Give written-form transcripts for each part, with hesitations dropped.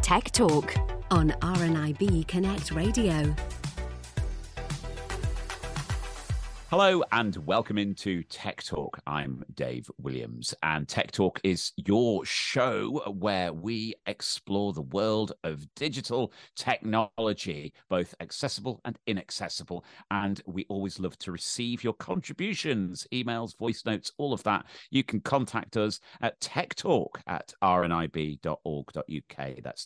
Tech Talk on RNIB Connect Radio. Hello and welcome into Tech Talk. I'm Dave Williams, and Tech Talk is your show where we explore the world of digital technology, both accessible and inaccessible. And we always love to receive your contributions, emails, voice notes, all of that. You can contact us at techtalk@rnib.org.uk. That's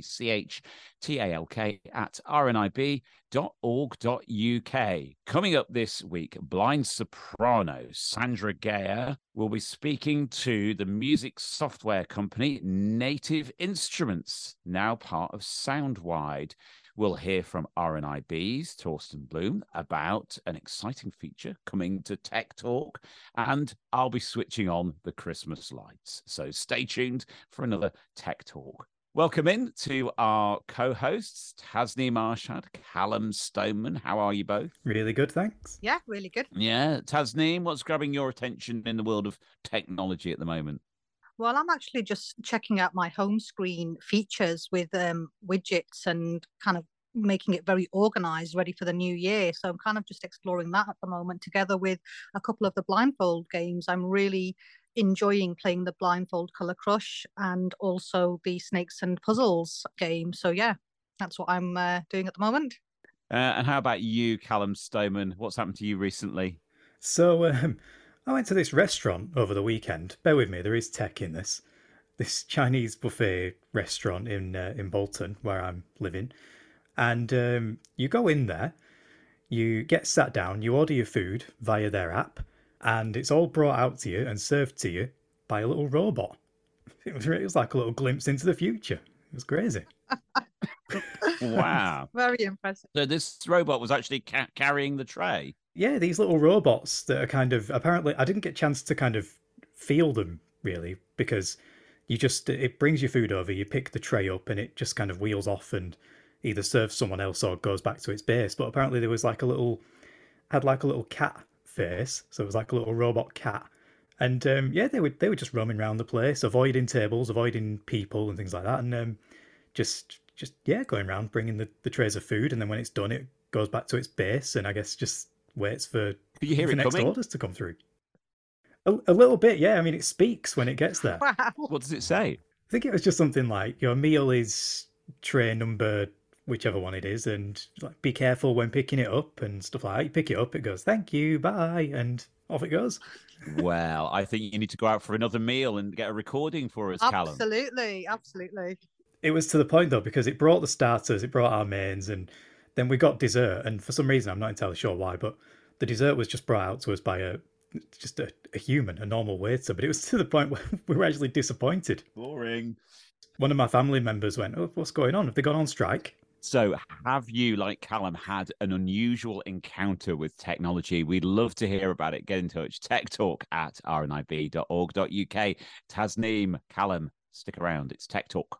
techtalk@rnib.org.uk. Coming up this week, blind soprano Sandra Geyer will be speaking to the music software company Native Instruments, now part of Soundwide. We'll hear from RNIB's Torsten Blum about an exciting feature coming to Tech Talk, and I'll be switching on the Christmas lights. So stay tuned for another Tech Talk. Welcome in to our co-hosts, Tasneem Arshad, Callum Stoneman. How are you both? Really good, thanks. Yeah, really good. Yeah, Tasneem, what's grabbing your attention in the world of technology at the moment? Well, I'm actually just checking out my home screen features with widgets and kind of making it very organized, ready for the new year. So I'm kind of just exploring that at the moment, together with a couple of the blindfold games. I'm really enjoying playing the Blindfold Color Crush and also the Snakes and Puzzles game. So yeah, that's what I'm doing at the moment. And how about you, Callum Stoneman? What's happened to you recently? So I went to this restaurant over the weekend. Bear with me, there is tech in this. This Chinese buffet restaurant in Bolton, where I'm living. And you go in there, you get sat down, you order your food via their app, and it's all brought out to you and served to you by a little robot. It was like a little glimpse into the future. It was crazy. Wow. Very impressive. So this robot was actually carrying the tray? Yeah, these little robots that are kind of, apparently, I didn't get a chance to kind of feel them, really, because it brings your food over, you pick the tray up, and it just kind of wheels off and either serves someone else or goes back to its base. But apparently there was had like a little cat face, so it was like a little robot cat, and they were just roaming around the place, avoiding tables, avoiding people and things like that, and just going around bringing the trays of food, and then when it's done it goes back to its base and I guess just waits for you hear the it next coming? orders to come through. A little bit, yeah. I mean, it speaks when it gets there. Wow. What does it say? I think it was just something like, your meal is tray number whichever one it is, and like, be careful when picking it up and stuff like that. You pick it up, it goes, thank you, bye, and off it goes. Well, I think you need to go out for another meal and get a recording for us, Callum. Absolutely. It was to the point, though, because it brought the starters, it brought our mains, and then we got dessert, and for some reason, I'm not entirely sure why, but the dessert was just brought out to us by a human, a normal waiter, but it was to the point where we were actually disappointed. Boring. One of my family members went, oh, what's going on? Have they gone on strike? So have you, like Callum, had an unusual encounter with technology? We'd love to hear about it. Get in touch. techtalk@rnib.org.uk. Tasneem, Callum, stick around. It's Tech Talk.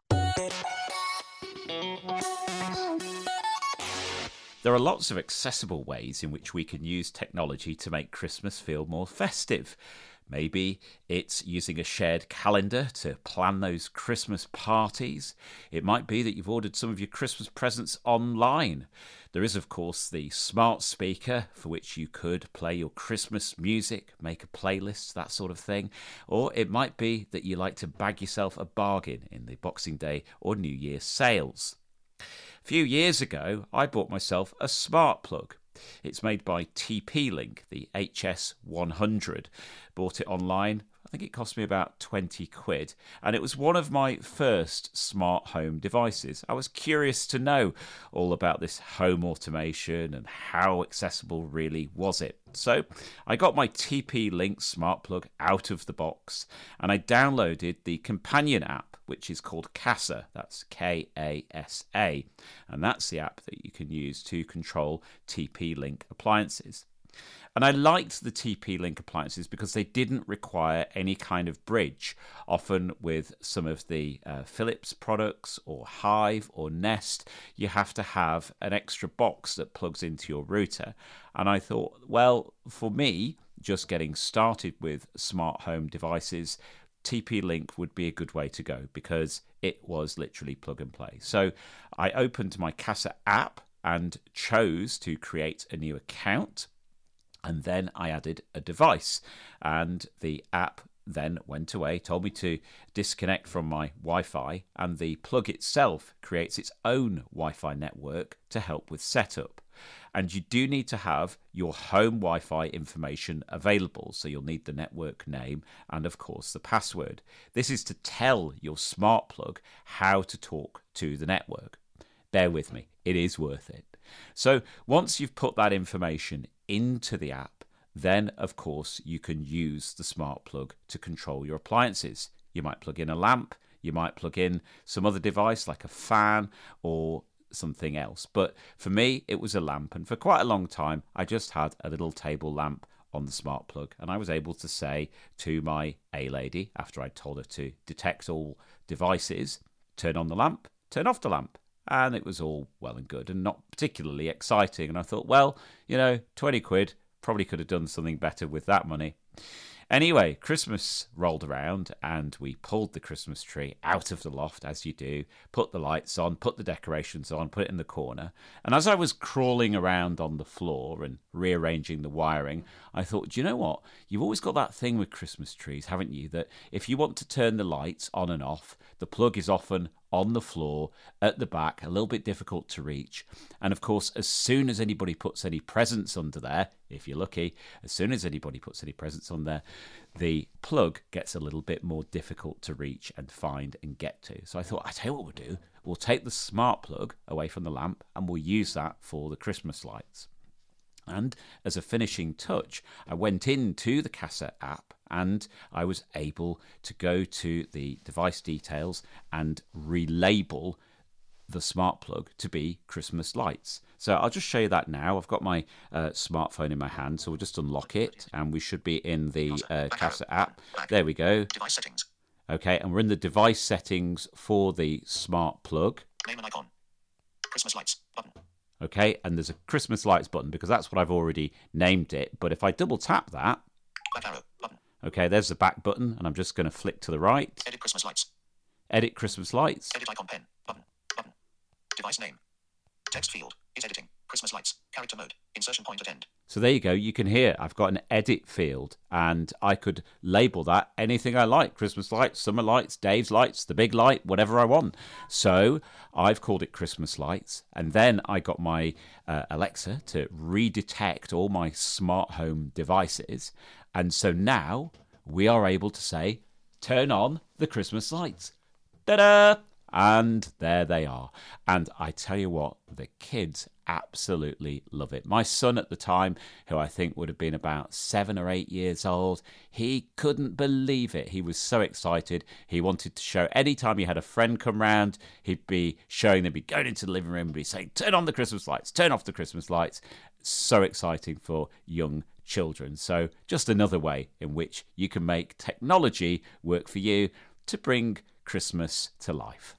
There are lots of accessible ways in which we can use technology to make Christmas feel more festive. Maybe it's using a shared calendar to plan those Christmas parties. It might be that you've ordered some of your Christmas presents online. There is, of course, the smart speaker for which you could play your Christmas music, make a playlist, that sort of thing. Or it might be that you like to bag yourself a bargain in the Boxing Day or New Year sales. A few years ago, I bought myself a smart plug. It's made by TP-Link, the HS100. Bought it online. I think it cost me about 20 quid. And it was one of my first smart home devices. I was curious to know all about this home automation and how accessible really was it. So I got my TP-Link smart plug out of the box and I downloaded the companion app, which is called Kasa. That's Kasa. And that's the app that you can use to control TP-Link appliances. And I liked the TP-Link appliances because they didn't require any kind of bridge. Often with some of the Philips products or Hive or Nest, you have to have an extra box that plugs into your router. And I thought, well, for me, just getting started with smart home devices, TP-Link would be a good way to go because it was literally plug and play. So I opened my Casa app and chose to create a new account. And then I added a device, and the app then went away, told me to disconnect from my Wi-Fi, and the plug itself creates its own Wi-Fi network to help with setup. And you do need to have your home Wi-Fi information available, so you'll need the network name and, of course, the password. This is to tell your smart plug how to talk to the network. Bear with me, it is worth it. So once you've put that information into the app, then, of course, you can use the smart plug to control your appliances. You might plug in a lamp, you might plug in some other device like a fan or something else. But for me, it was a lamp, and for quite a long time, I just had a little table lamp on the smart plug, and I was able to say to my A-lady, after I told her to detect all devices, turn on the lamp, turn off the lamp. And it was all well and good and not particularly exciting. And I thought, well, 20 quid, probably could have done something better with that money. Anyway, Christmas rolled around and we pulled the Christmas tree out of the loft, as you do, put the lights on, put the decorations on, put it in the corner. And as I was crawling around on the floor and rearranging the wiring, I thought, do you know what? You've always got that thing with Christmas trees, haven't you? That if you want to turn the lights on and off, the plug is often on the floor at the back, a little bit difficult to reach. And of course, as soon as anybody puts any presents under there, if you're lucky, as soon as anybody puts any presents on there, the plug gets a little bit more difficult to reach and find and get to. So I thought, I tell you what we'll do. We'll take the smart plug away from the lamp and we'll use that for the Christmas lights. And as a finishing touch, I went into the Casa app and I was able to go to the device details and relabel the smart plug to be Christmas lights. So I'll just show you that now. I've got my smartphone in my hand, so we'll just unlock it and we should be in the Casa app. There we go. Device settings. Okay, and we're in the device settings for the smart plug. Name and icon. Christmas lights button. Okay, and there's a Christmas lights button because that's what I've already named it. But if I double tap that, Back arrow button. okay, there's the back button, and I'm just going to flick to the right. Edit Christmas lights. Edit Christmas lights. Edit icon pen button. Button. Device name. Text field is editing. Christmas lights. Character mode. Insertion point at end. So there you go. You can hear I've got an edit field, and I could label that anything I like. Christmas lights, summer lights, Dave's lights, the big light, whatever I want. So I've called it Christmas lights, and then I got my Alexa to redetect all my smart home devices. And so now we are able to say, turn on the Christmas lights. Ta-da! And there they are. And I tell you what, the kids absolutely love it. My son at the time, who I think would have been about 7 or 8 years old, he couldn't believe it. He was so excited. He wanted to show, anytime he had a friend come round, he'd be showing them, he'd go into the living room and be saying, turn on the Christmas lights, turn off the Christmas lights. So exciting for young children. So just another way in which you can make technology work for you to bring Christmas to life.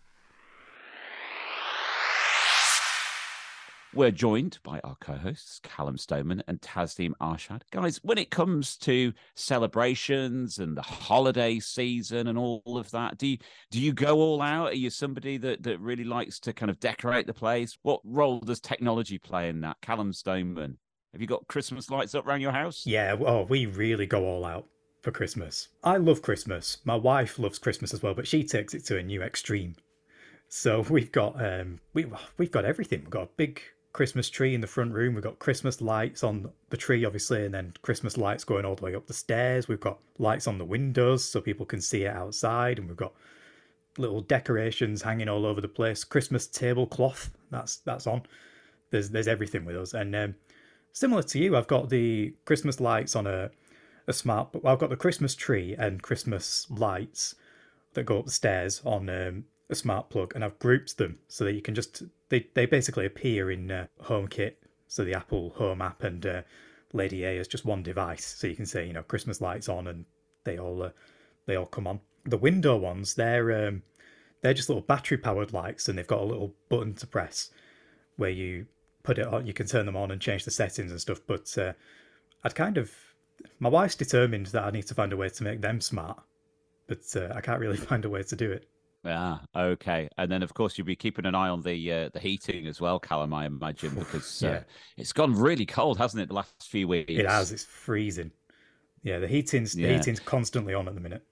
We're joined by our co-hosts, Callum Stoneman and Tasneem Arshad. Guys, when it comes to celebrations and the holiday season and all of that, do you go all out? Are you somebody that really likes to kind of decorate the place? What role does technology play in that? Callum Stoneman, have you got Christmas lights up around your house? Yeah, we really go all out for Christmas. I love Christmas. My wife loves Christmas as well, but she takes it to a new extreme. So we've got we've got everything. We've got a big Christmas tree in the front room. We've got Christmas lights on the tree, obviously, and then Christmas lights going all the way up the stairs. We've got lights on the windows so people can see it outside, and we've got little decorations hanging all over the place. Christmas tablecloth, that's on. There's everything with us. And similar to you, I've got the Christmas lights on a smart. I've got the Christmas tree and Christmas lights that go up the stairs on a smart plug, and I've grouped them so that you can just they basically appear in HomeKit, so the Apple Home app, and Lady A is just one device, so you can say Christmas lights on, and they all come on. The window ones, they're just little battery powered lights, and they've got a little button to press where you put it on. You can turn them on and change the settings and stuff. But my wife's determined that I need to find a way to make them smart. but I can't really find a way to do it. Ah, okay. And then, of course, you'll be keeping an eye on the heating as well, Callum, I imagine, because it's gone really cold, hasn't it, the last few weeks? It has. It's freezing. Yeah, the heating's constantly on at the minute.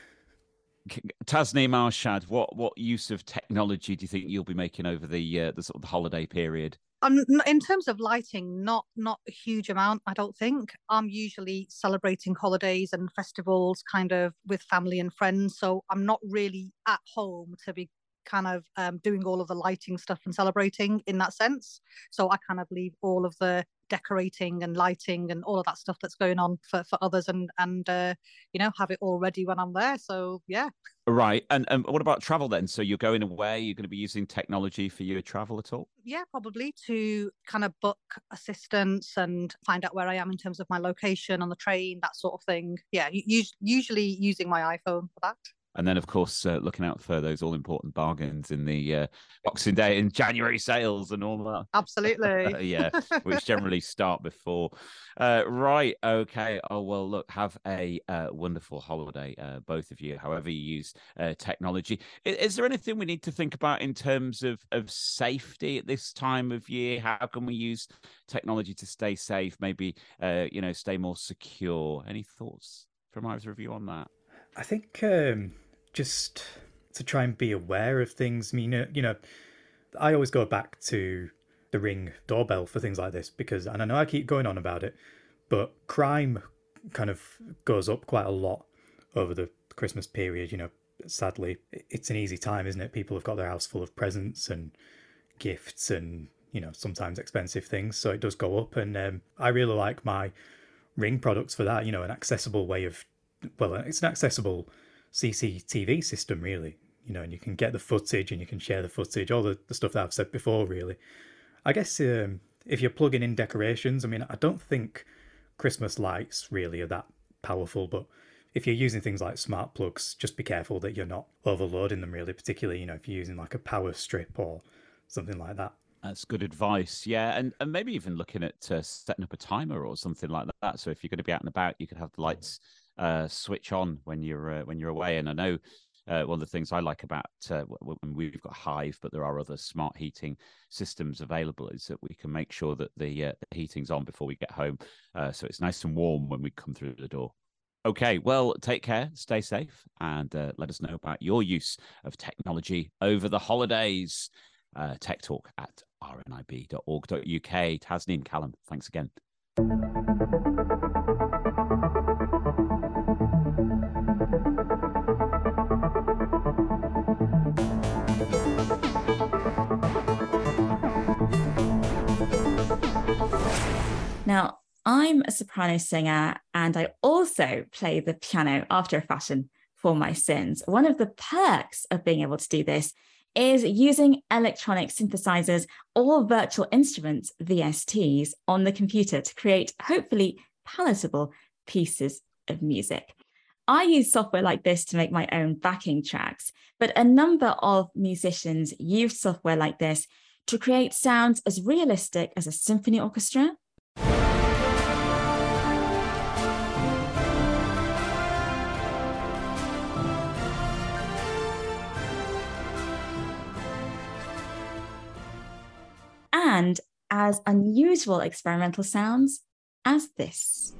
Tasneem Arshad, what use of technology do you think you'll be making over the sort of the holiday period? In terms of lighting, not a huge amount, I don't think. I'm usually celebrating holidays and festivals kind of with family and friends, so I'm not really at home to be kind of doing all of the lighting stuff and celebrating in that sense. So I kind of leave all of the decorating and lighting and all of that stuff that's going on for others and have it all ready when I'm there. So yeah. Right. And what about travel then? So you're going away, you're going to be using technology for your travel at all? Yeah, probably to kind of book assistance and find out where I am in terms of my location on the train, that sort of thing. Yeah, usually using my iPhone for that. And then, of course, looking out for those all-important bargains in the Boxing Day and January sales and all that. Absolutely. Yeah, which generally start before. Right, okay. Oh, well, look, have a wonderful holiday, both of you, however you use technology. Is there anything we need to think about in terms of safety at this time of year? How can we use technology to stay safe, maybe, stay more secure? Any thoughts from either of you on that? I think just to try and be aware of things. I mean, I always go back to the Ring doorbell for things like this because, and I know I keep going on about it, but crime kind of goes up quite a lot over the Christmas period. Sadly, it's an easy time, isn't it? People have got their house full of presents and gifts and, sometimes expensive things. So it does go up. And I really like my Ring products for that, an accessible way of, it's an accessible CCTV system, really, and you can get the footage and you can share the footage, all the stuff that I've said before, really. I guess if you're plugging in decorations, I mean, I don't think Christmas lights really are that powerful, but if you're using things like smart plugs, just be careful that you're not overloading them, really, particularly, if you're using like a power strip or something like that. That's good advice. Yeah. And maybe even looking at setting up a timer or something like that. So if you're going to be out and about, you could have the lights switch on when you're away. And I know one of the things I like about when we've got Hive, but there are other smart heating systems available, is that we can make sure that the heating's on before we get home, so it's nice and warm when we come through the door. Okay, well, take care, stay safe, and let us know about your use of technology over the holidays. Tech Talk at rnib.org.uk. Tasneem, Callum, thanks again. Now, I'm a soprano singer and I also play the piano after a fashion for my sins. One of the perks of being able to do this is using electronic synthesizers or virtual instruments, VSTs, on the computer to create hopefully palatable pieces of music. I use software like this to make my own backing tracks, but a number of musicians use software like this to create sounds as realistic as a symphony orchestra. And as unusual experimental sounds as this.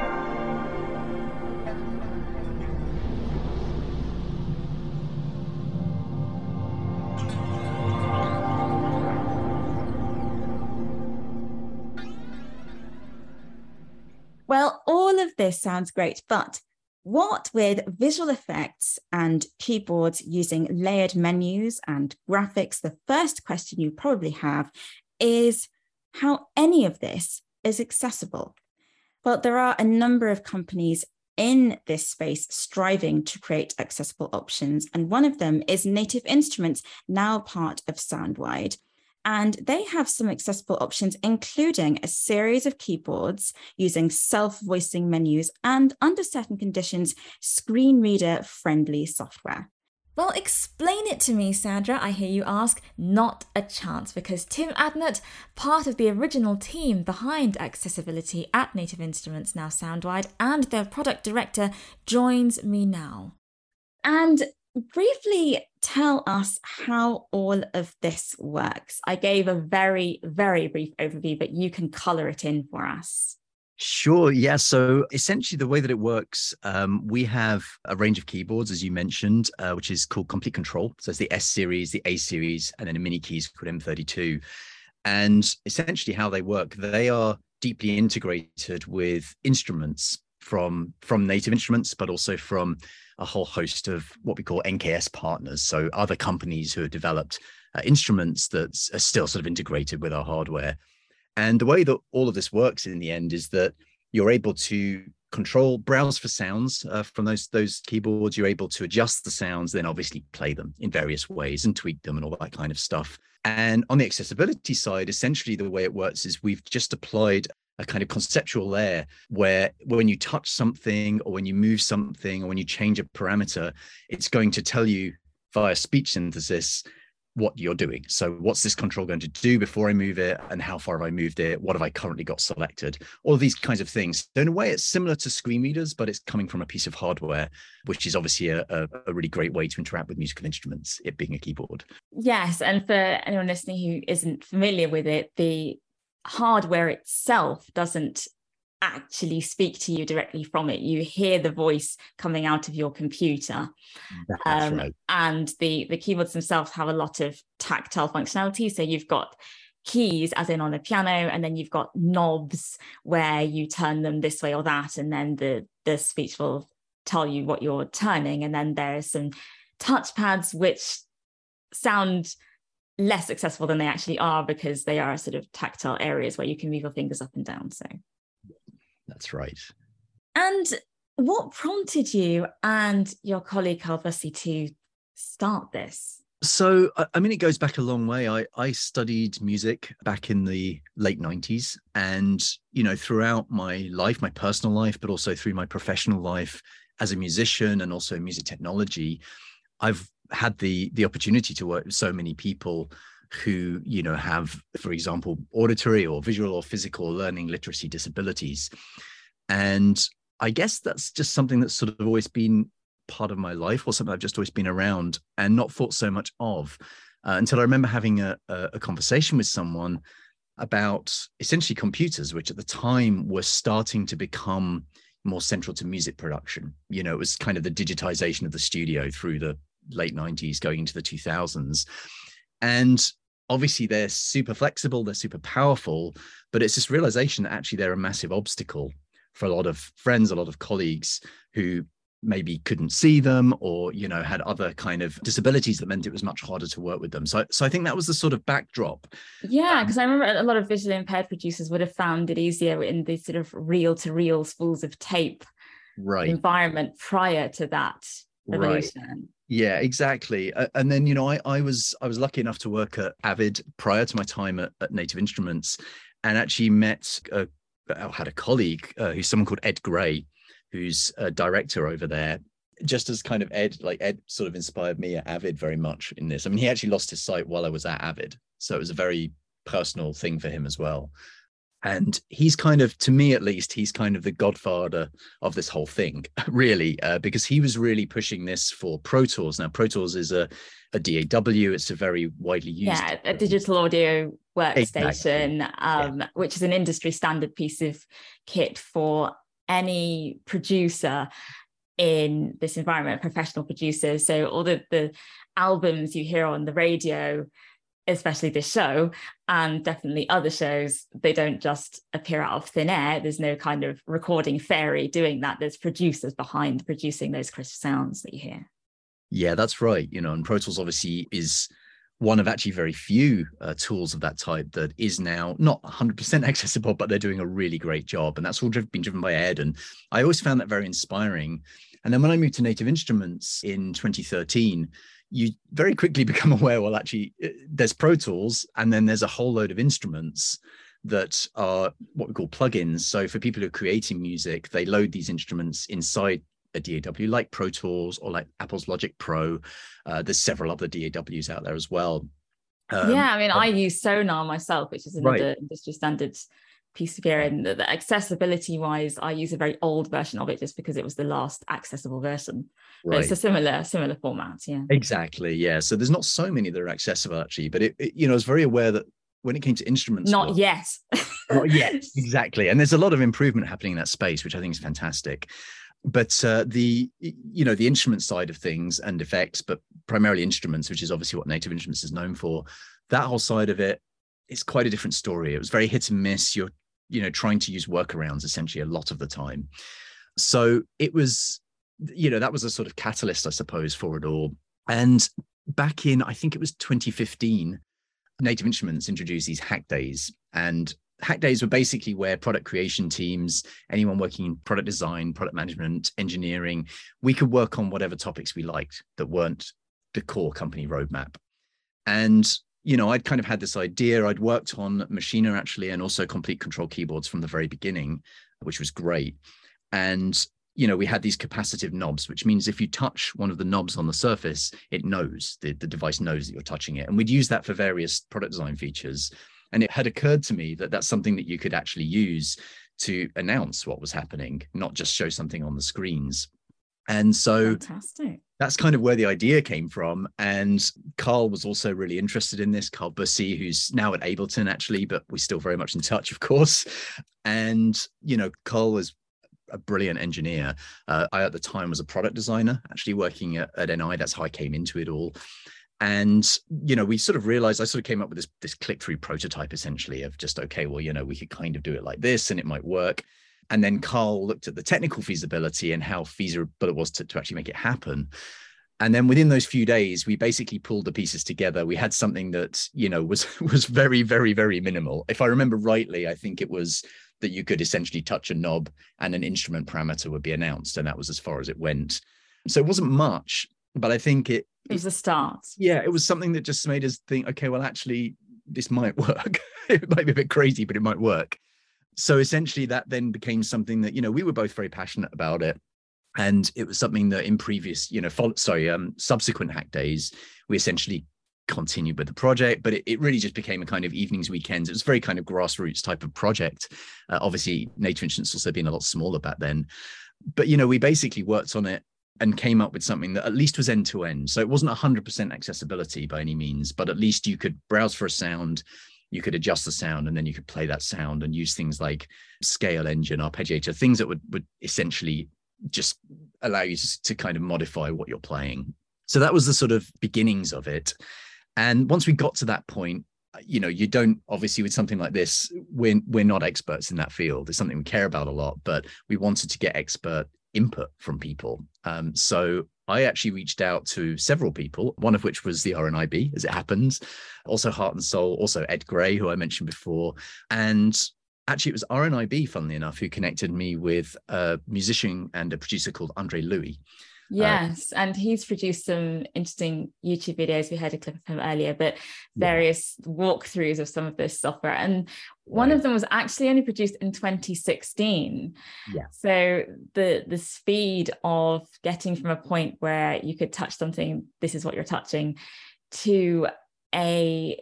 Well, all of this sounds great, but what with visual effects and keyboards using layered menus and graphics, the first question you probably have is how any of this is accessible. Well, there are a number of companies in this space striving to create accessible options, and one of them is Native Instruments, now part of Soundwide. And they have some accessible options, including a series of keyboards using self-voicing menus and, under certain conditions, screen reader-friendly software. Well, explain it to me, Sandra, I hear you ask. Not a chance, because Tim Adnett, part of the original team behind accessibility at Native Instruments, now Soundwide, and their product director, joins me now. And briefly tell us how all of this works. I gave a very, very brief overview, but you can color it in for us. Sure. Yeah. So essentially, the way that it works, we have a range of keyboards, as you mentioned, which is called Complete Control. So it's the S series, the A series, and then a mini keys called M32. And essentially, how they work, they are deeply integrated with instruments from Native Instruments, but also from a whole host of what we call NKS partners. So other companies who have developed instruments that are still sort of integrated with our hardware. And the way that all of this works in the end is that you're able to browse for sounds from those keyboards. You're able to adjust the sounds, then obviously play them in various ways and tweak them and all that kind of stuff. And on the accessibility side, essentially the way it works is we've just applied a kind of conceptual layer where when you touch something or when you move something or when you change a parameter, it's going to tell you via speech synthesis what you're doing. So what's this control going to do before I move it, and how far have I moved it? What have I currently got selected? All of these kinds of things. So in a way, it's similar to screen readers, but it's coming from a piece of hardware, which is obviously a really great way to interact with musical instruments, it being a keyboard. Yes, and for anyone listening who isn't familiar with it, the hardware itself doesn't actually speak to you directly from it. You hear the voice coming out of your computer. That's right. And the keyboards themselves have a lot of tactile functionality. So you've got keys as in on a piano, and then you've got knobs where you turn them this way or that, and then the speech will tell you what you're turning. And then there are some touchpads which sound less accessible than they actually are, because they are sort of tactile areas where you can move your fingers up and down. So that's right. And what prompted you and your colleague Carl Bussey to start this? So, I mean, it goes back a long way. I studied music back in the late 90s. And, you know, throughout my life, my personal life, but also through my professional life as a musician and also music technology, I've had the opportunity to work with so many people who, you know, have, for example, auditory or visual or physical learning literacy disabilities. And I guess that's just something that's sort of always been part of my life, or something I've just always been around and not thought so much of until I remember having a conversation with someone about essentially computers, which at the time were starting to become more central to music production. You know, it was kind of the digitization of the studio through the late 90s going into the 2000s. And obviously they're super flexible, they're super powerful, but it's this realization that actually they're a massive obstacle for a lot of friends, a lot of colleagues who maybe couldn't see them, or, you know, had other kind of disabilities that meant it was much harder to work with them. So I think that was the sort of backdrop. Yeah, because I remember a lot of visually impaired producers would have found it easier in the sort of reel-to-reel spools of tape environment prior to that revolution. Right. Yeah, exactly. And then, you know, I was lucky enough to work at Avid prior to my time at Native Instruments, and actually had a colleague who's someone called Ed Gray, who's a director over there. Just as kind of Ed sort of inspired me at Avid very much in this. I mean, he actually lost his sight while I was at Avid, so it was a very personal thing for him as well. And he's kind of, to me at least, he's kind of the godfather of this whole thing, really, because he was really pushing this for Pro Tools. Now, Pro Tools is a DAW. It's a very widely used. Yeah, a digital audio workstation, exactly. Which is an industry standard piece of kit for any producer in this environment, professional producers. So all the albums you hear on the radio, especially this show, and definitely other shows, they don't just appear out of thin air. There's no kind of recording fairy doing that. There's producers behind producing those crisp sounds that you hear. Yeah, that's right. You know, and Pro Tools obviously is one of actually very few tools of that type that is now not 100% accessible, but they're doing a really great job. And that's all been driven by Ed. And I always found that very inspiring. And then when I moved to Native Instruments in 2013, you very quickly become aware, well, actually, there's Pro Tools, and then there's a whole load of instruments that are what we call plugins. So for people who are creating music, they load these instruments inside a DAW, like Pro Tools or like Apple's Logic Pro. There's several other DAWs out there as well. I mean, I use Sonar myself, which is another industry standard piece of gear, and the accessibility wise, I use a very old version of it just because it was the last accessible version. But it's a similar format. Yeah, exactly. Yeah, so there's not so many that are accessible actually, but it I was very aware that when it came to instruments, not yet. Not yet, exactly. And there's a lot of improvement happening in that space, which I think is fantastic. But the instrument side of things and effects, but primarily instruments, which is obviously what Native Instruments is known for, that whole side of it is quite a different story. It was very hit and miss. You're trying to use workarounds essentially a lot of the time. So it was, that was a sort of catalyst, I suppose, for it all. And back in, I think it was 2015, Native Instruments introduced these hack days. And hack days were basically where product creation teams, anyone working in product design, product management, engineering, we could work on whatever topics we liked that weren't the core company roadmap. And, I'd kind of had this idea. I'd worked on Machina actually, and also Complete Control keyboards from the very beginning, which was great. And we had these capacitive knobs, which means if you touch one of the knobs on the surface, it knows, the device knows that you're touching it. And we'd use that for various product design features. And it had occurred to me that that's something that you could actually use to announce what was happening, not just show something on the screens. And so fantastic. That's kind of where the idea came from. And Carl was also really interested in this, Carl Bussey, who's now at Ableton actually, but we're still very much in touch, of course. And, Carl was a brilliant engineer. I, at the time, was a product designer, actually working at NI. That's how I came into it all. And, we sort of realized, I sort of came up with this click-through prototype, essentially, of just, okay, well, we could kind of do it like this and it might work. And then Carl looked at the technical feasibility and how feasible it was to actually make it happen. And then within those few days, we basically pulled the pieces together. We had something that, was very, very, very minimal. If I remember rightly, I think it was that you could essentially touch a knob and an instrument parameter would be announced. And that was as far as it went. So it wasn't much, but I think it was a start. Yeah, it was something that just made us think, okay, well, actually, this might work. It might be a bit crazy, but it might work. So essentially that then became something that, we were both very passionate about it. And it was something that in previous, subsequent hack days, we essentially continued with the project, but it really just became a kind of evenings, weekends. It was very kind of grassroots type of project. Obviously, Native Instruments also being a lot smaller back then. But, we basically worked on it and came up with something that at least was end to end. So it wasn't 100% accessibility by any means, but at least you could browse for a sound, you could adjust the sound, and then you could play that sound and use things like scale engine, arpeggiator, things that would essentially just allow you to kind of modify what you're playing. So that was the sort of beginnings of it. And once we got to that point, you don't, obviously with something like this, we're not experts in that field. It's something we care about a lot, but we wanted to get expert input from people. So I actually reached out to several people, one of which was the RNIB, as it happens, also Heart and Soul, also Ed Gray, who I mentioned before. And actually it was RNIB, funnily enough, who connected me with a musician and a producer called Andre Louis. Yes, and he's produced some interesting YouTube videos. We heard a clip of him earlier, but various walkthroughs of some of this software. And one of them was actually only produced in 2016. Yeah. So the speed of getting from a point where you could touch something, this is what you're touching, to a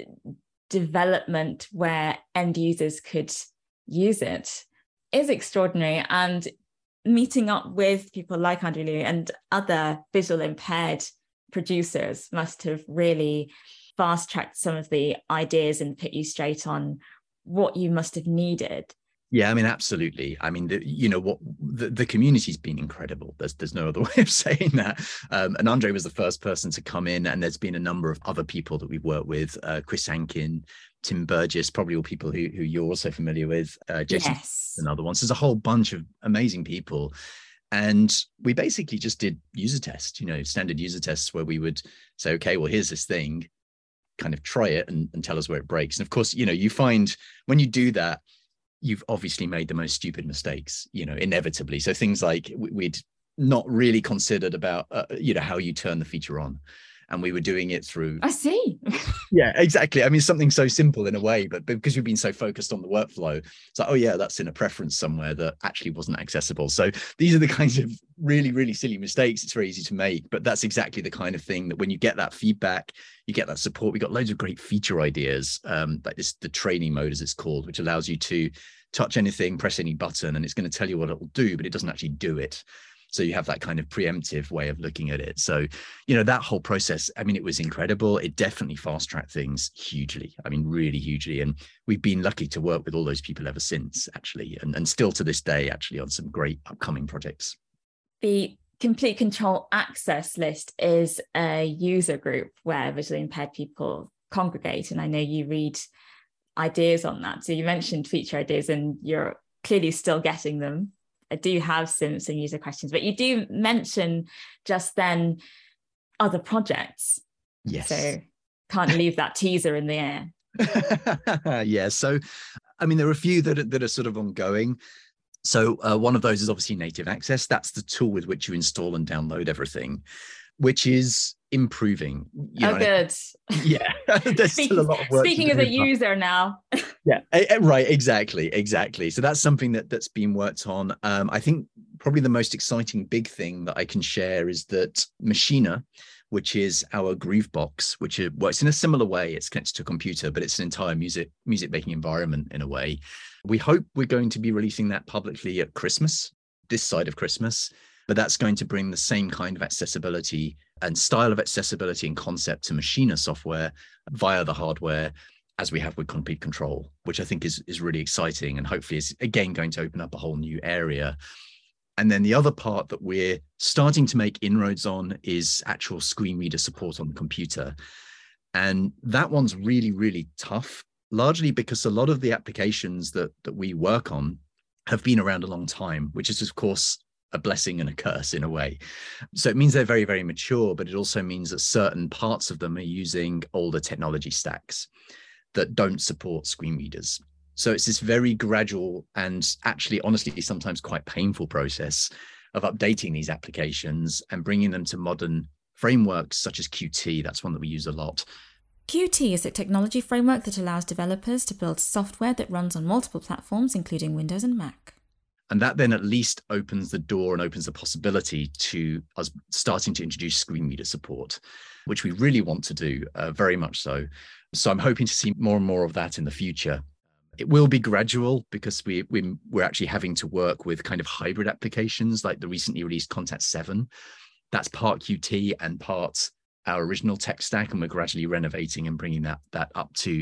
development where end users could use it is extraordinary. And meeting up with people like Andre Louis and other visual impaired producers must have really fast-tracked some of the ideas and put you straight on what you must have needed. Yeah, I mean, absolutely. I mean, the community's been incredible. There's no other way of saying that. And Andre was the first person to come in, and there's been a number of other people that we've worked with, Chris Hankin, Tim Burgess, probably all people who you're also familiar with, Jason, another one. So there's a whole bunch of amazing people. And we basically just did user tests, standard user tests where we would say, okay, well, here's this thing, kind of try it and tell us where it breaks. And of course, you find when you do that, you've obviously made the most stupid mistakes, inevitably. So things like we'd not really considered about, how you turn the feature on. And we were doing it through. I see. Yeah, exactly. I mean, something so simple in a way, but because we've been so focused on the workflow, it's like, oh yeah, that's in a preference somewhere that actually wasn't accessible. So these are the kinds of really, really silly mistakes. It's very easy to make, but that's exactly the kind of thing that when you get that feedback, you get that support. We got loads of great feature ideas, like this, the training mode, as it's called, which allows you to touch anything, press any button, and it's going to tell you what it will do, but it doesn't actually do it. So you have that kind of preemptive way of looking at it. So, that whole process, I mean, it was incredible. It definitely fast-tracked things hugely. I mean, really hugely. And we've been lucky to work with all those people ever since, actually, and still to this day, actually, on some great upcoming projects. The Complete Control Access List is a user group where visually impaired people congregate. And I know you read ideas on that. So you mentioned feature ideas, and you're clearly still getting them. I do have some user questions, but you do mention just then other projects. Yes. So can't leave that teaser in the air. Yeah. So, I mean, there are a few that are sort of ongoing. So one of those is obviously Native Access. That's the tool with which you install and download everything, which is improving. Good. Yeah, there's still a lot of work. Speaking as a user now. Yeah, right. Exactly. So that's something that's been worked on. I think probably the most exciting big thing that I can share is that Machina, which is our Groovebox, which works in a similar way. It's connected to a computer, but it's an entire music making environment in a way. We hope we're going to be releasing that publicly at Christmas, this side of Christmas. But that's going to bring the same kind of accessibility and style of accessibility and concept to Machina software via the hardware as we have with Complete Control, which I think is really exciting, and hopefully is again going to open up a whole new area. And then the other part that we're starting to make inroads on is actual screen reader support on the computer. And that one's really, really tough, largely because a lot of the applications that we work on have been around a long time, which is, of course, a blessing and a curse in a way. So it means they're very, very mature, but it also means that certain parts of them are using older technology stacks that don't support screen readers. So it's this very gradual and actually, honestly, sometimes quite painful process of updating these applications and bringing them to modern frameworks such as Qt. That's one that we use a lot. Qt is a technology framework that allows developers to build software that runs on multiple platforms, including Windows and Mac. And that then at least opens the door and opens the possibility to us starting to introduce screen reader support, which we really want to do, very much so. So I'm hoping to see more and more of that in the future. It will be gradual because we're actually having to work with kind of hybrid applications like the recently released Contact 7. That's part Qt and part our original tech stack, and we're gradually renovating and bringing that up to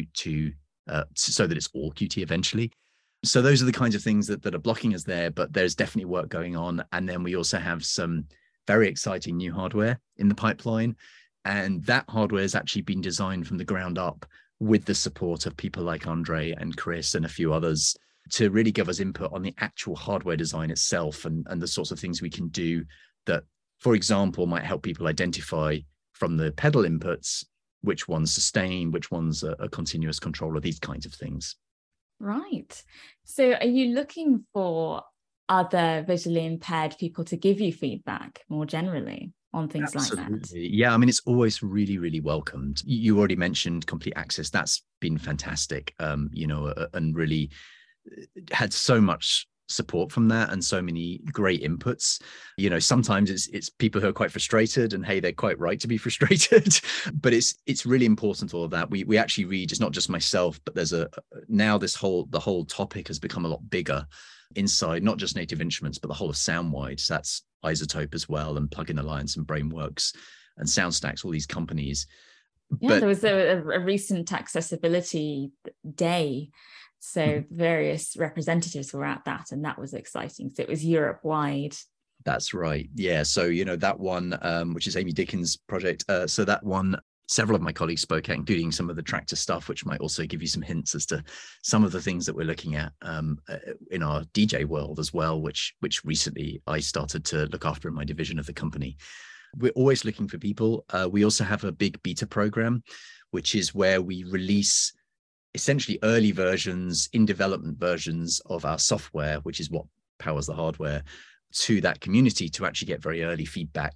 so that it's all Qt eventually. So those are the kinds of things that are blocking us there, but there's definitely work going on. And then we also have some very exciting new hardware in the pipeline. And that hardware has actually been designed from the ground up with the support of people like Andre and Chris and a few others to really give us input on the actual hardware design itself and the sorts of things we can do that, for example, might help people identify from the pedal inputs which one's sustain, which one's a continuous controller, these kinds of things. Right. So are you looking for other visually impaired people to give you feedback more generally on things Absolutely. like that? Yeah, I mean, it's always really, really welcomed. You already mentioned Complete Access. That's been fantastic, and really had so much support from that and so many great inputs. Sometimes it's people who are quite frustrated, and hey, they're quite right to be frustrated, but it's really important, all of that. We actually read, it's not just myself, but there's now the whole topic has become a lot bigger inside not just Native Instruments, but the whole of Soundwide. So that's iZotope as well, and Plugin Alliance and Brainworks and SoundStacks, all these companies. Yeah, there was a recent accessibility day. So various representatives were at that, and that was exciting. So it was Europe-wide. That's right. Yeah. So, that one, which is Amy Dickens' project. So that one, several of my colleagues spoke at, including some of the Tractor stuff, which might also give you some hints as to some of the things that we're looking at in our DJ world as well, which recently I started to look after in my division of the company. We're always looking for people. We also have a big beta program, which is where we release essentially early versions, in development versions of our software, which is what powers the hardware, to that community to actually get very early feedback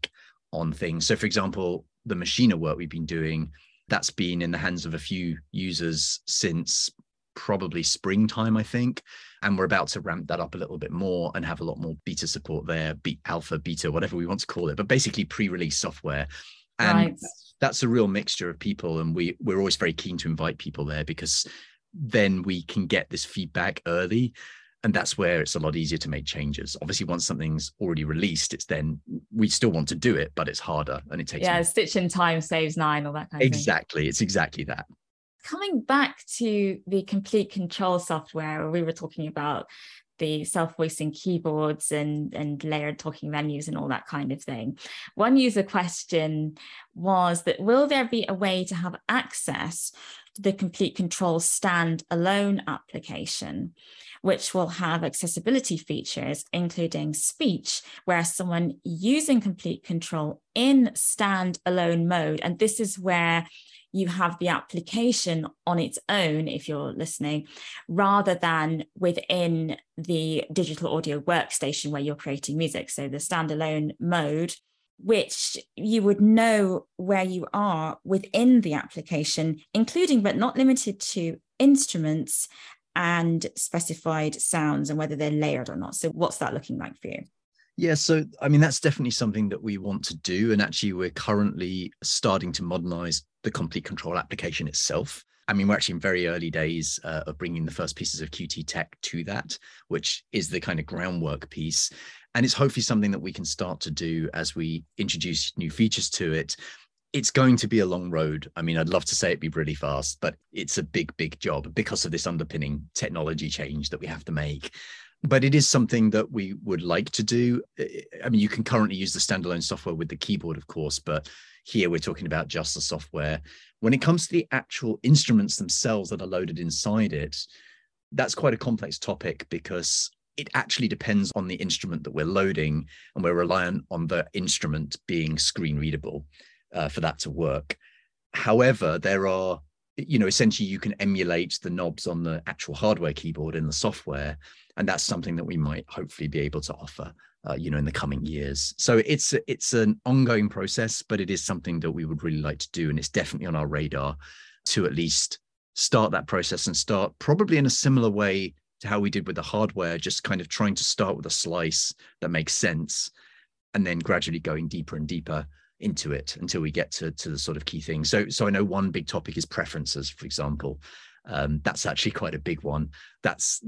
on things. So, for example, the Machina work we've been doing, that's been in the hands of a few users since probably springtime, I think. And we're about to ramp that up a little bit more and have a lot more beta support there, alpha, beta, whatever we want to call it, but basically pre-release software. And that's a real mixture of people. And we're always very keen to invite people there, because then we can get this feedback early. And that's where it's a lot easier to make changes. Obviously, once something's already released, it's then we still want to do it, but it's harder and it takes. Yeah, stitch in time saves 9, or that kind of thing. Exactly. It's exactly that. Coming back to the Complete Control software, we were talking about the self-voicing keyboards and layered talking menus and all that kind of thing. One user question was that, will there be a way to have access to the Complete Control standalone application, which will have accessibility features, including speech, where someone using Complete Control in standalone mode, and this is where you have the application on its own, if you're listening, rather than within the digital audio workstation where you're creating music. So the standalone mode, which you would know where you are within the application, including but not limited to instruments and specified sounds and whether they're layered or not. So what's that looking like for you? Yeah, so I mean, that's definitely something that we want to do. And actually, we're currently starting to modernize the Complete Control application itself. I mean, we're actually in very early days of bringing the first pieces of Qt tech to that, which is the kind of groundwork piece. And it's hopefully something that we can start to do as we introduce new features to it. It's going to be a long road. I mean, I'd love to say it'd be really fast, but it's a big, big job because of this underpinning technology change that we have to make. But it is something that we would like to do. I mean, you can currently use the standalone software with the keyboard, of course, but here we're talking about just the software. When it comes to the actual instruments themselves that are loaded inside it, that's quite a complex topic because it actually depends on the instrument that we're loading, and we're reliant on the instrument being screen readable for that to work. However, there are, essentially you can emulate the knobs on the actual hardware keyboard in the software. And that's something that we might hopefully be able to offer, in the coming years. So it's an ongoing process, but it is something that we would really like to do. And it's definitely on our radar to at least start that process and start probably in a similar way to how we did with the hardware, just kind of trying to start with a slice that makes sense and then gradually going deeper and deeper into it until we get to the sort of key things. So I know one big topic is preferences, for example. That's actually quite a big one. That's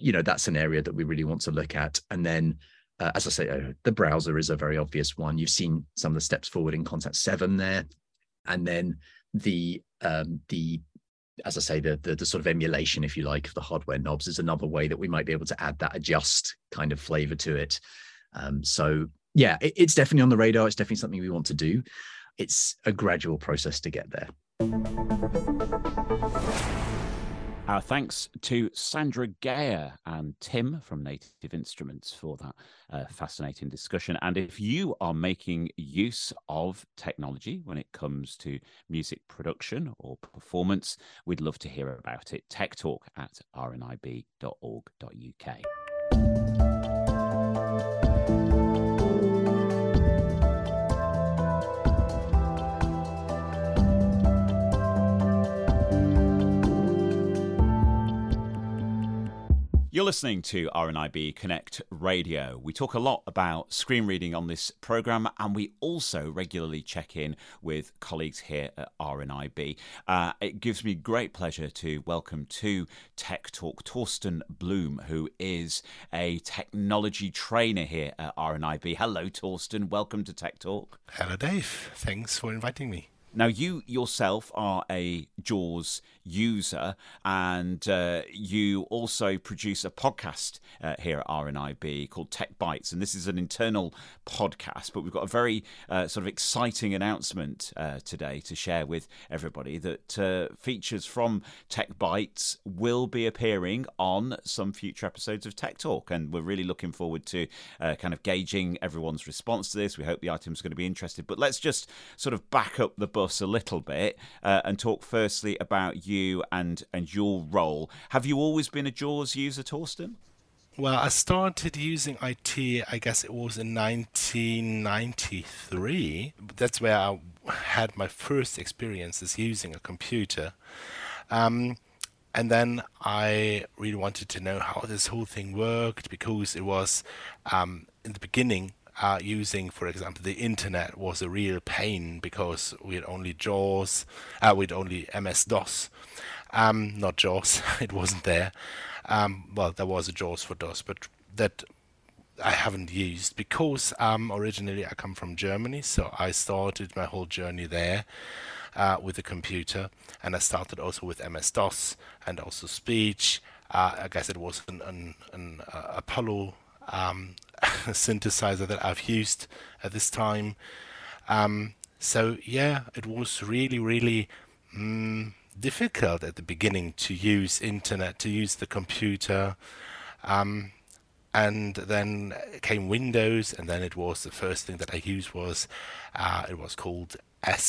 an area that we really want to look at. And then, as I say, the browser is a very obvious one. You've seen some of the steps forward in Contact 7 there. And then the as I say, the sort of emulation, if you like, of the hardware knobs is another way that we might be able to add that adjust kind of flavor to it. So yeah, it's definitely on the radar. It's definitely something we want to do. It's a gradual process to get there. Our thanks to Sandra Geyer and Tim from Native Instruments for that fascinating discussion. And if you are making use of technology when it comes to music production or performance, we'd love to hear about it. techtalk@rnib.org.uk. You're listening to RNIB Connect Radio. We talk a lot about screen reading on this programme, and we also regularly check in with colleagues here at RNIB. It gives me great pleasure to welcome to Tech Talk Torsten Blum, who is a technology trainer here at RNIB. Hello, Torsten. Welcome to Tech Talk. Hello, Dave. Thanks for inviting me. Now, you yourself are a JAWS user, and you also produce a podcast here at RNIB called Tech Bytes, and this is an internal podcast, but we've got a very sort of exciting announcement today to share with everybody that features from Tech Bytes will be appearing on some future episodes of Tech Talk, and we're really looking forward to kind of gauging everyone's response to this. We hope the item's going to be interesting, but let's just sort of back up the bus a little bit and talk firstly about you and your role. Have you always been a JAWS user, Torsten? Well, I started using IT, I guess it was in 1993. That's where I had my first experiences using a computer. Um, and then I really wanted to know how this whole thing worked because it was in the beginning. Using, for example, the internet was a real pain because we had only JAWS, we'd only MS-DOS, not JAWS, it wasn't there. Well, there was a JAWS for DOS, but that I haven't used because originally I come from Germany, so I started my whole journey there with the computer, and I started also with MS-DOS and also speech. I guess it was an Apollo synthesizer that I've used at this time. So yeah, it was really difficult at the beginning to use internet, to use the computer. And then came Windows, and then it was the first thing that I used was it was called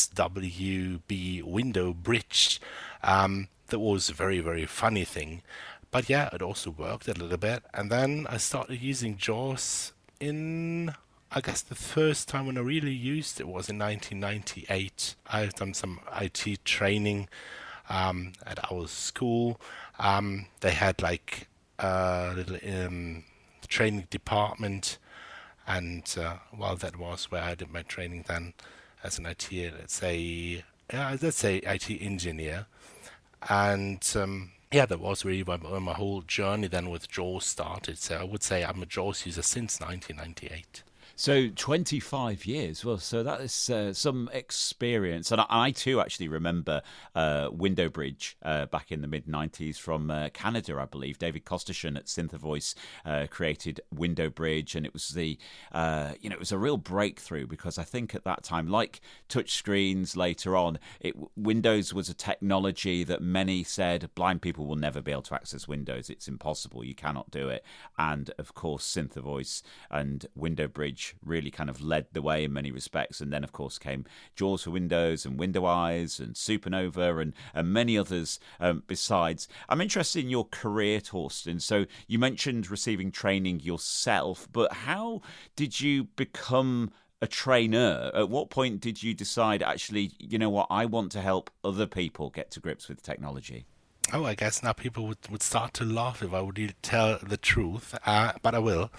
SWB Window Bridge. That was a very funny thing. But yeah, it also worked a little bit. And then I started using JAWS in, I guess the first time when I really used it was in 1998. I've done some IT training at our school. They had like a little training department, and well, that was where I did my training then as an IT, let's say IT engineer. And yeah, that was really where my whole journey then with JAWS started. So I would say I'm a JAWS user since 1998. So 25 years. Well, so that is some experience. And I too actually remember Window Bridge back in the mid-90s from Canada, I believe. David Kostashian at SynthaVoice created Window Bridge, and it was it was a real breakthrough because I think at that time, like touchscreens later on, Windows was a technology that many said blind people will never be able to access Windows. It's impossible. You cannot do it. And of course, SynthaVoice and Window Bridge really kind of led the way in many respects. And then, of course, came JAWS for Windows and Windowize and Supernova and many others besides. I'm interested in your career, Torsten. So you mentioned receiving training yourself, but how did you become a trainer? At what point did you decide, actually, you know what, I want to help other people get to grips with technology? Oh, I guess now people would start to laugh if I would really tell the truth, but I will.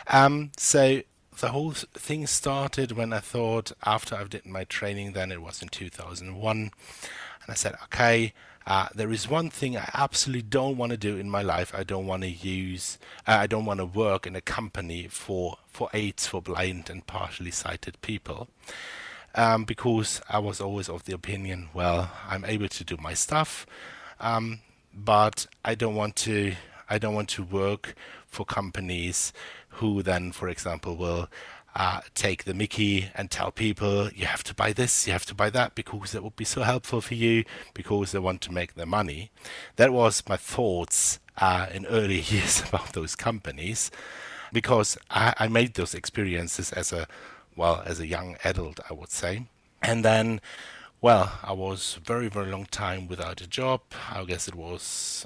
So the whole thing started when I thought, after I did my training, then it was in 2001, and I said, okay, there is one thing I absolutely don't want to do in my life. I don't want to work in a company for aids for blind and partially sighted people. Because I was always of the opinion, well, I'm able to do my stuff, but I don't want to work for companies who then, for example, will take the mickey and tell people you have to buy this, you have to buy that, because that would be so helpful for you, because they want to make their money. That was my thoughts in early years about those companies, because I made those experiences as a young adult, I would say. And then, well, I was very long time without a job. I guess it was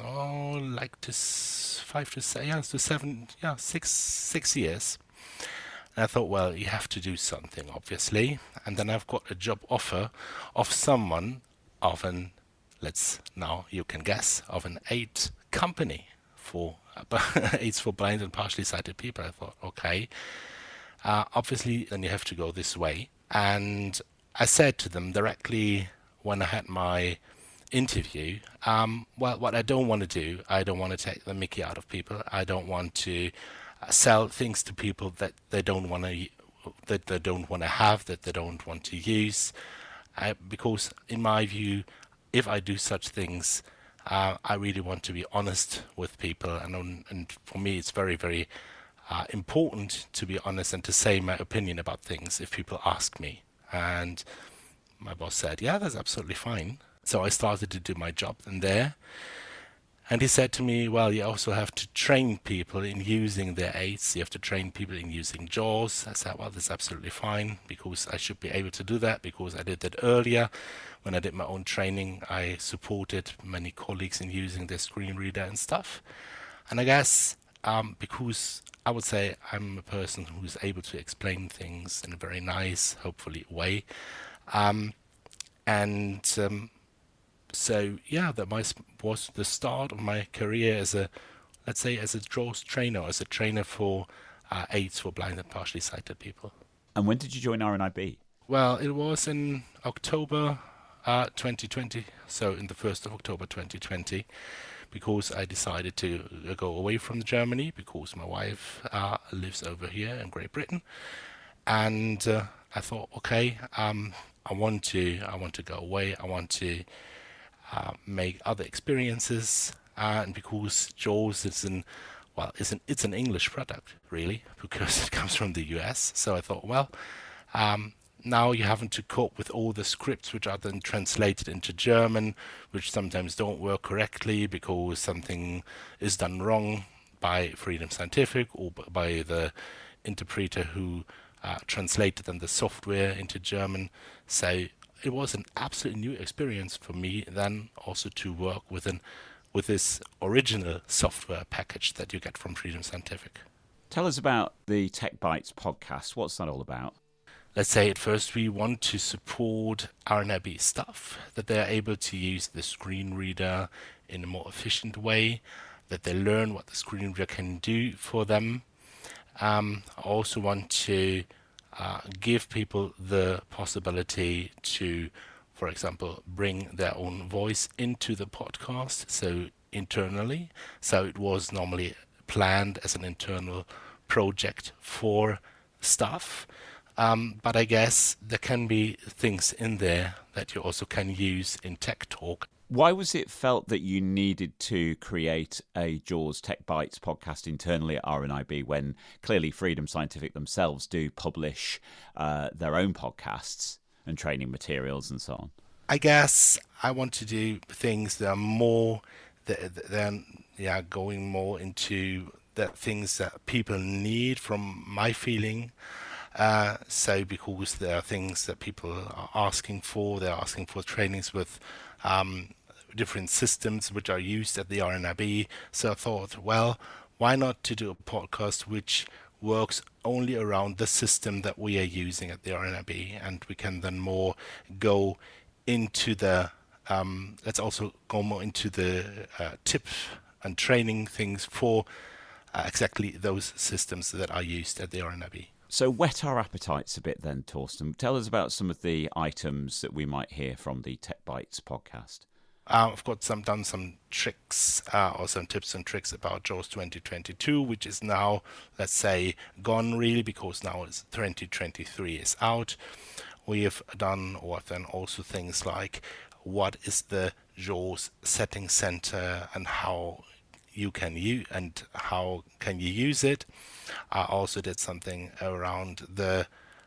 6 years. And I thought, well, you have to do something, obviously. And then I've got a job offer of someone of an, you can guess, of an aid company for aids for blind and partially sighted people. I thought, okay, obviously then you have to go this way. And I said to them directly when I had my interview, well, what I don't want to do, I don't want to take the mickey out of people. I don't want to sell things to people that they don't want to have, that they don't want to use, because in my view, if I do such things, I really want to be honest with people, and for me it's very important to be honest and to say my opinion about things if people ask me. And my boss said, yeah, that's absolutely fine. So I started to do my job in there. And he said to me, well, you also have to train people in using their aids. You have to train people in using JAWS. I said, well, that's absolutely fine, because I should be able to do that, because I did that earlier. When I did my own training, I supported many colleagues in using their screen reader and stuff. And I guess because I would say I'm a person who's able to explain things in a very nice, hopefully, way. So yeah, that was the start of my career as a, let's say, as a JAWS trainer, as a trainer for aids for blind and partially sighted people. And when did you join RNIB? Well, it was in October 2020, so in the 1st of October 2020, because I decided to go away from Germany because my wife lives over here in Great Britain, and I thought, okay, I want to go away. I want to make other experiences, and because JAWS is it's an English product really, because it comes from the US. So I thought, well, now you're having to cope with all the scripts which are then translated into German, which sometimes don't work correctly because something is done wrong by Freedom Scientific or by the interpreter who translated then the software into German. So it was an absolutely new experience for me then also to work with this original software package that you get from Freedom Scientific. Tell us about the Tech Bytes podcast. What's that all about? Let's say at first we want to support RNIB staff, that they are able to use the screen reader in a more efficient way, that they learn what the screen reader can do for them. I also want to give people the possibility to, for example, bring their own voice into the podcast, so internally. So it was normally planned as an internal project for staff. But I guess there can be things in there that you also can use in Tech Talk. Why was it felt that you needed to create a JAWS Tech Bytes podcast internally at RNIB when clearly Freedom Scientific themselves do publish their own podcasts and training materials and so on? I guess I want to do things that are more, going more into the things that people need from my feeling. So because there are things that people are asking for, they're asking for trainings with different systems which are used at the RNIB. So I thought, well, why not to do a podcast which works only around the system that we are using at the RNIB, and we can then more go into the let's also go more into the tip and training things for exactly those systems that are used at the RNIB. So whet our appetites a bit then, Torsten. Tell us about some of the items that we might hear from the Tech Bytes podcast. I've done some tricks or some tips and tricks about JAWS 2022, which is now, let's say, gone really, because now it's 2023 is out. We have done also things like what is the JAWS setting center and how you can use and how can you use it. I also did something around the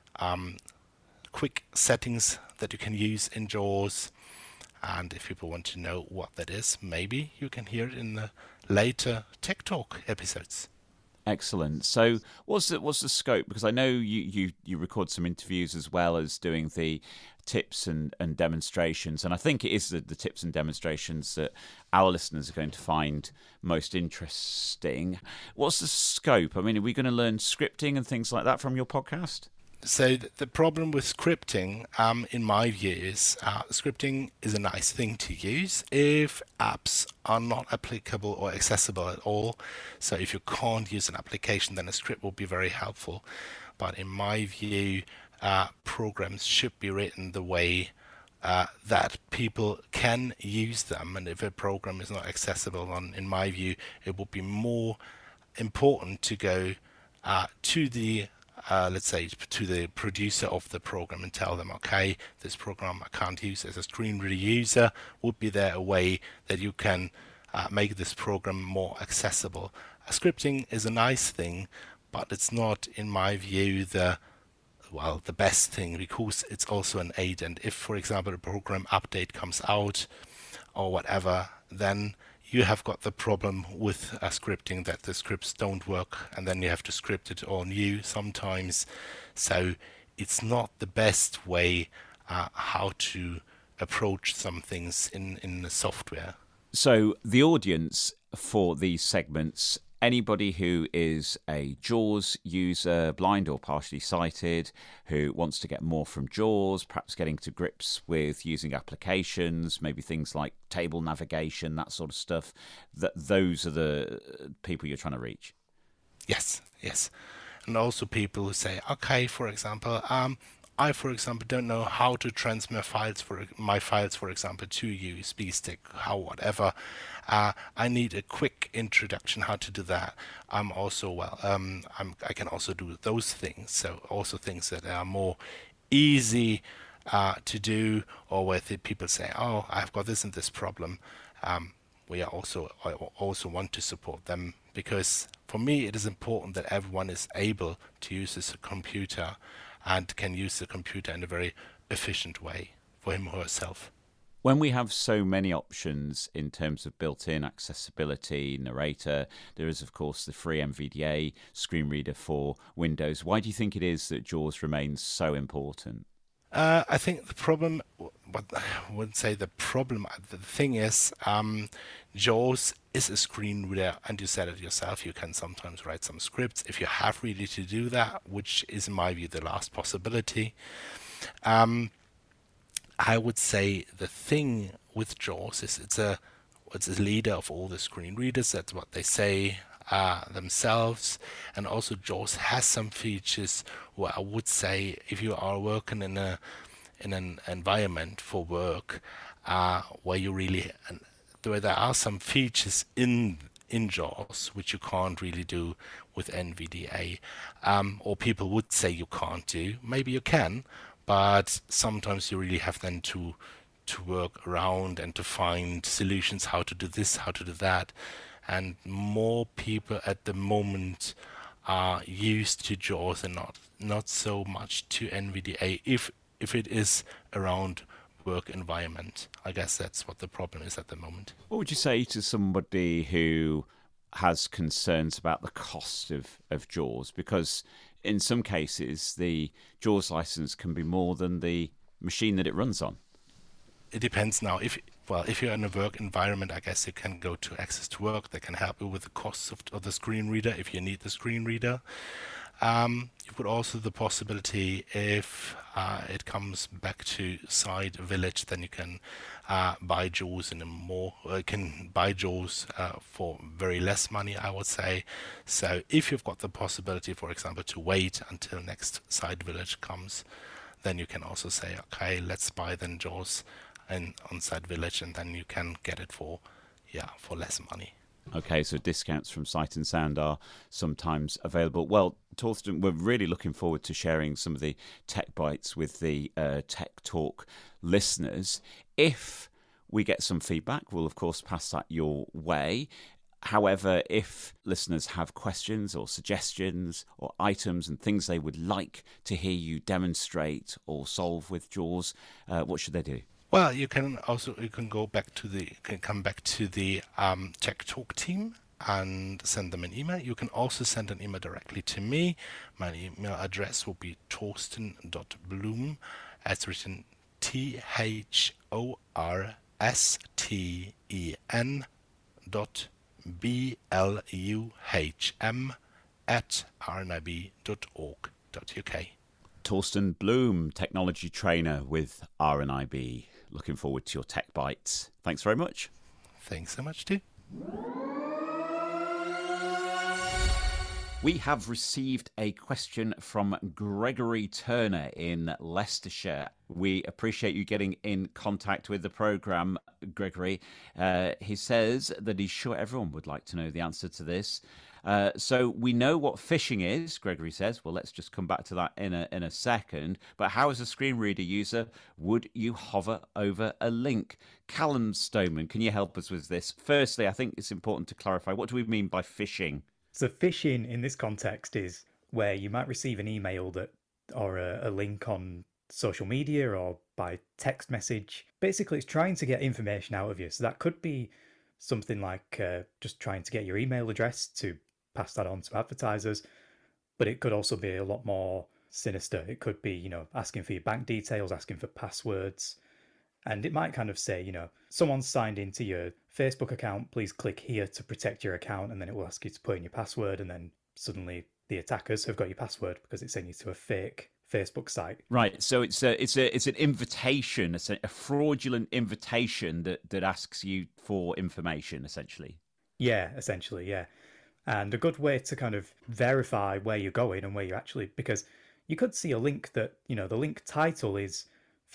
quick settings that you can use in JAWS. And if people want to know what that is, maybe you can hear it in the later Tech Talk episodes. Excellent. So what's the scope? Because I know you record some interviews as well as doing the tips and demonstrations. And I think it is the tips and demonstrations that our listeners are going to find most interesting. What's the scope? I mean, are we going to learn scripting and things like that from your podcast? So the problem with scripting, in my view, is scripting is a nice thing to use if apps are not applicable or accessible at all. So if you can't use an application, then a script will be very helpful. But in my view, programs should be written the way that people can use them. And if a program is not accessible, then in my view, it would be more important to go to the let's say to the producer of the program and tell them, okay, this program I can't use as a screen reader user. Would be there a way that you can make this program more accessible? Scripting is a nice thing, but it's not, in my view, the best thing, because it's also an aid. And if, for example, a program update comes out or whatever, then you have got the problem with scripting that the scripts don't work, and then you have to script it all new sometimes. So it's not the best way how to approach some things in the software. So the audience for these segments, anybody who is a JAWS user, blind or partially sighted, who wants to get more from JAWS, perhaps getting to grips with using applications, maybe things like table navigation, that sort of stuff, those are the people you're trying to reach. Yes. And also people who say, okay, for example, I, for example, don't know how to transfer my files, for example, to USB stick, whatever. I need a quick introduction how to do that. I can also do those things. So also things that are more easy to do, or where people say, oh, I've got this and this problem. I also want to support them, because for me it is important that everyone is able to use this computer and can use the computer in a very efficient way for him or herself. When we have so many options in terms of built-in accessibility, narrator, there is, of course, the free NVDA screen reader for Windows. Why do you think it is that JAWS remains so important? I think the problem, I wouldn't say the problem, the thing is, JAWS is a screen reader, and you said it yourself, you can sometimes write some scripts if you have really to do that, which is in my view the last possibility. I would say the thing with JAWS is it's a leader of all the screen readers. That's what they say themselves. And also JAWS has some features where I would say if you are working in an environment for work where there are some features in JAWS which you can't really do with NVDA, or people would say you can't do. Maybe you can, but sometimes you really have then to work around and to find solutions how to do this, how to do that. And more people at the moment are used to JAWS and not so much to NVDA if it is around work environment. I guess that's what the problem is at the moment. What would you say to somebody who has concerns about the cost of JAWS? Because in some cases, the JAWS license can be more than the machine that it runs on. It depends now. If you're in a work environment, I guess you can go to Access to Work. They can help you with the costs of the screen reader if you need the screen reader. You've got also the possibility if it comes back to Side Village, then you can buy JAWS for very less money, I would say. So if you've got the possibility, for example, to wait until next Side Village comes, then you can also say, okay, let's buy then JAWS on Side Village, and then you can get it for less money. Okay, so discounts from Sight and Sound are sometimes available. Well, Torsten, we're really looking forward to sharing some of the tech bites with the Tech Talk listeners. If we get some feedback, we'll of course pass that your way. However, if listeners have questions or suggestions or items and things they would like to hear you demonstrate or solve with JAWS, what should they do? Well, you can come back to the Tech Talk team and send them an email. You can also send an email directly to me. My email address will be torsten.blum, as written THORSTEN.BLUHM@rnib.org.uk. Torsten Blum, technology trainer with RNIB. Looking forward to your tech bites. Thanks very much. Thanks so much too. We have received a question from Gregory Turner in Leicestershire. We appreciate you getting in contact with the programme, Gregory. He says that he's sure everyone would like to know the answer to this. So we know what phishing is, Gregory says. Well, let's just come back to that in a second. But how, as a screen reader user, would you hover over a link? Callum Stoneman, can you help us with this? Firstly, I think it's important to clarify, what do we mean by phishing? So phishing in this context is where you might receive an email or a link on social media or by text message. Basically, it's trying to get information out of you. So that could be something like just trying to get your email address to pass that on to advertisers. But it could also be a lot more sinister. It could be, asking for your bank details, asking for passwords. And it might kind of say, someone's signed into your Facebook account, please click here to protect your account. And then it will ask you to put in your password. And then suddenly the attackers have got your password because it's sent you to a fake Facebook site. Right. So it's an invitation, a fraudulent invitation that asks you for information, essentially. Yeah, essentially, yeah. And a good way to kind of verify where you're going and where you're actually, because you could see a link that, the link title is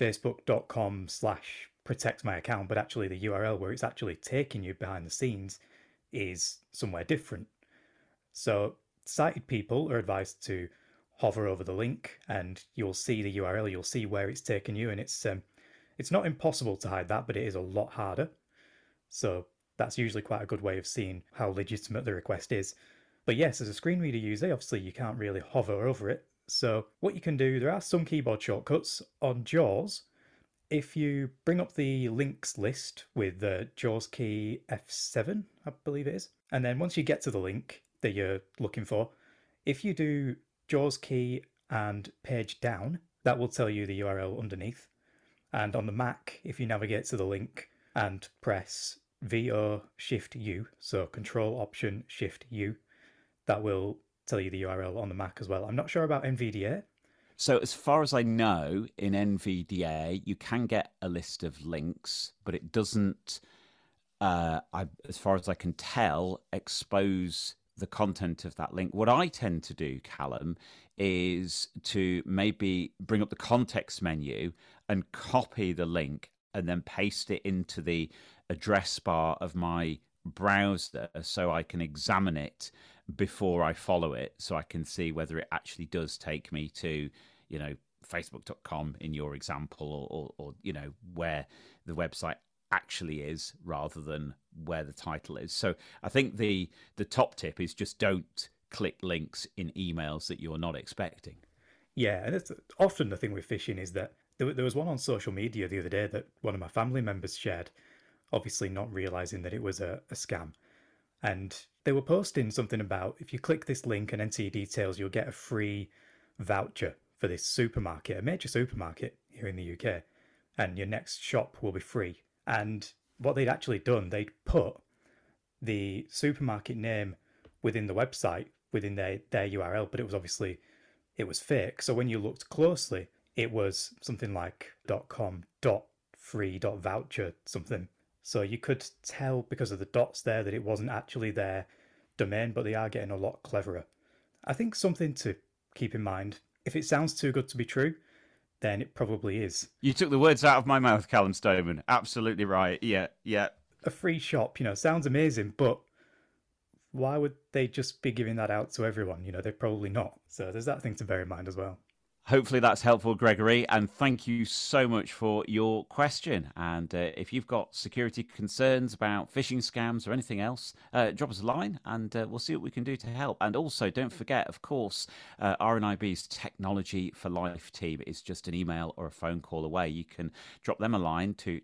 facebook.com/protect my account, but actually the URL where it's actually taking you behind the scenes is somewhere different. So sighted people are advised to hover over the link and you'll see the URL, you'll see where it's taken you, and it's not impossible to hide that, but it is a lot harder. So that's usually quite a good way of seeing how legitimate the request is. But yes, as a screen reader user, obviously you can't really hover over it. So what you can do, there are some keyboard shortcuts on JAWS. If you bring up the links list with the JAWS key F7, I believe it is, and then once you get to the link that you're looking for, if you do JAWS key and page down, that will tell you the URL underneath. And on the Mac, if you navigate to the link and press VO Shift U, so Control Option Shift U, that will tell you the URL on the Mac as well. I'm not sure about NVDA. So as far as I know, in NVDA, you can get a list of links, but it doesn't, as far as I can tell, expose the content of that link. What I tend to do, Callum, is to maybe bring up the context menu and copy the link and then paste it into the address bar of my browser so I can examine it before I follow it, so I can see whether it actually does take me to, facebook.com in your example, or where the website actually is rather than where the title is. So I think the top tip is just don't click links in emails that you're not expecting. Yeah, and it's often the thing with phishing is that there was one on social media the other day that one of my family members shared, obviously not realizing that it was a scam. And they were posting something about, if you click this link and enter your details, you'll get a free voucher for this supermarket, a major supermarket here in the UK, and your next shop will be free. And what they'd actually done, they'd put the supermarket name within the website, within their URL, but it was fake. So when you looked closely, it was something like .com.free.voucher something. So you could tell because of the dots there that it wasn't actually their domain, but they are getting a lot cleverer. I think something to keep in mind, if it sounds too good to be true, then it probably is. You took the words out of my mouth, Callum Stoneman. Absolutely right. Yeah. A free shop, sounds amazing, but why would they just be giving that out to everyone? They're probably not. So there's that thing to bear in mind as well. Hopefully that's helpful, Gregory, and thank you so much for your question. And if you've got security concerns about phishing scams or anything else, drop us a line and we'll see what we can do to help. And also, don't forget, of course, RNIB's Technology for Life team is just an email or a phone call away. You can drop them a line to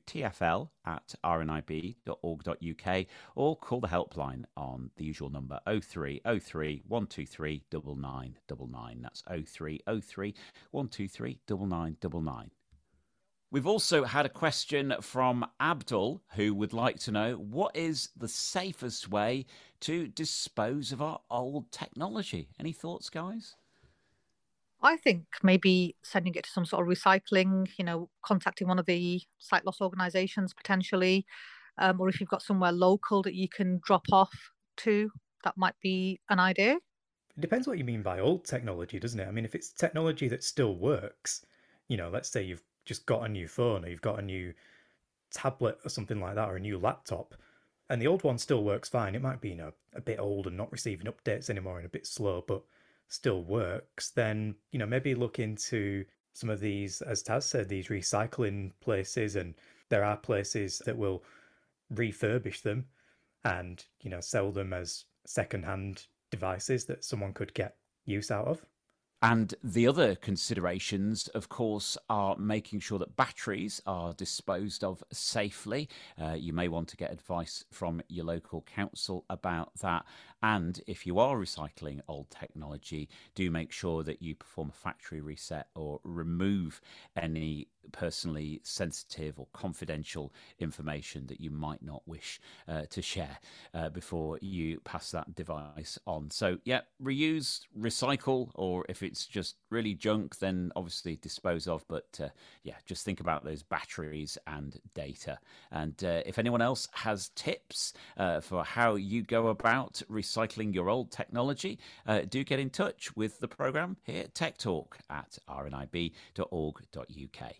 tfl@rnib.org.uk or call the helpline on the usual number 0303 123 9999. That's 0303 123 9999. We've also had a question from Abdul, who would like to know, what is the safest way to dispose of our old technology? Any thoughts, guys? I think maybe sending it to some sort of recycling, contacting one of the site loss organisations potentially, or if you've got somewhere local that you can drop off to, that might be an idea. It depends what you mean by old technology, doesn't it? I mean, if it's technology that still works, let's say you've just got a new phone or you've got a new tablet or something like that, or a new laptop, and the old one still works fine. It might be, a bit old and not receiving updates anymore and a bit slow, but still works, then, maybe look into some of these, as Taz said, these recycling places, and there are places that will refurbish them and, sell them as second-hand devices that someone could get use out of. And the other considerations, of course, are making sure that batteries are disposed of safely. You may want to get advice from your local council about that. And if you are recycling old technology, do make sure that you perform a factory reset or remove any personally sensitive or confidential information that you might not wish to share before you pass that device on. So yeah, reuse, recycle, or if it's just really junk, then obviously dispose of. But yeah, just think about those batteries and data. And if anyone else has tips for how you go about recycling your old technology, do get in touch with the programme here at Tech Talk at rnib.org.uk.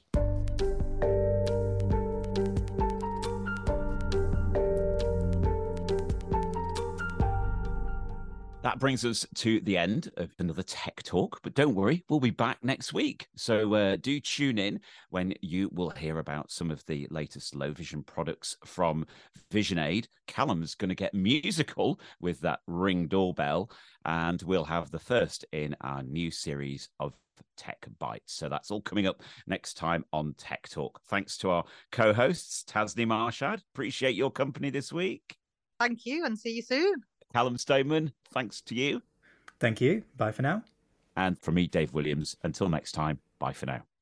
That brings us to the end of another Tech Talk, but don't worry, we'll be back next week. So do tune in when you will hear about some of the latest low vision products from VisionAid. Callum's going to get musical with that Ring doorbell, and we'll have the first in our new series of Tech Bites. So that's all coming up next time on Tech Talk. Thanks to our co-hosts, Tasneem Arshad. Appreciate your company this week. Thank you, and see you soon. Callum Stoneman, thanks to you. Thank you. Bye for now. And from me, Dave Williams, until next time, bye for now.